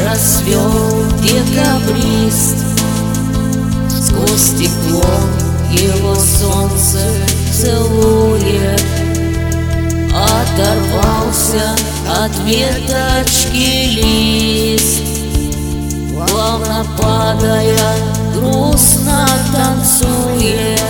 расцвел декабрист. Сквозь стекло его солнце целует. Оторвался от веточки лист, плавно падая, грустно танцует.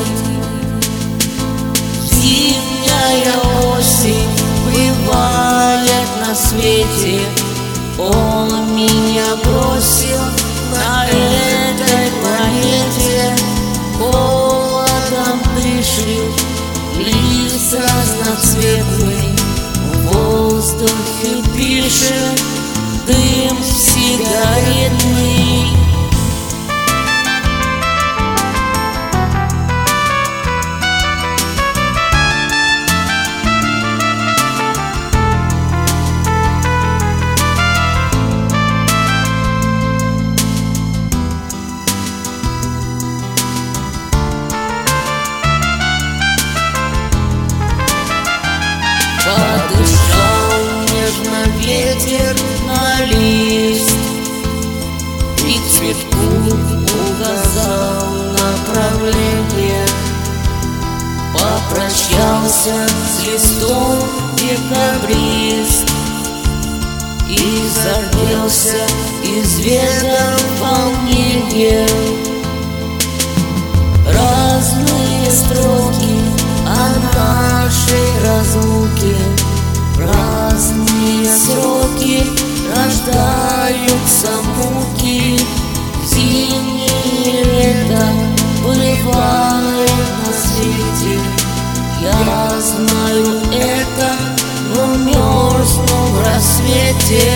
Зимняя осень бывает на свете. Он меня бросил на этой планете. Холодом дышит лист разноцветный, в воздухе пишет дым сигаретный. Подышал нежно ветер на лист, и цветку указал направление. Попрощался с листом декабрист и зарделся изведом волнения. Разные строки о нашей разлуке, разные сроки, рождаются муки. Зимнее лето бывает на свете. Я знаю это, но мерзну в рассвете.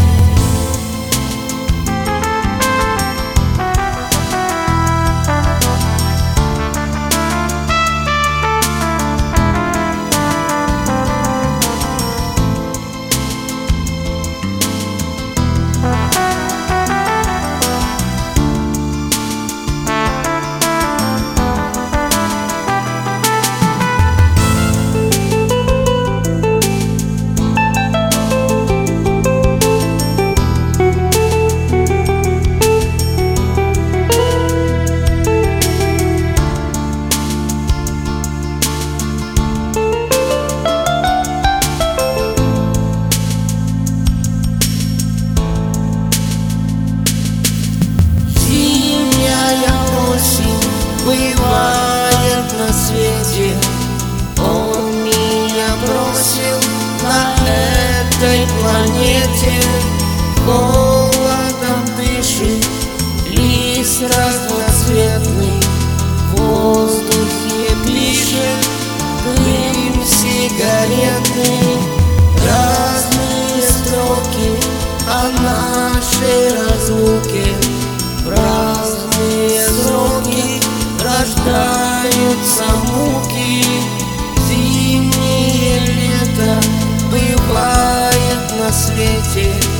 Бывает на свете. Он меня бросил на этой планете. Холодом дышит лист разноцветный, в воздухе пишет дым сигаретный. Разные строки о нашей разлуке, разные сроки, рождаются муки. Зимнее лето бывает на свете.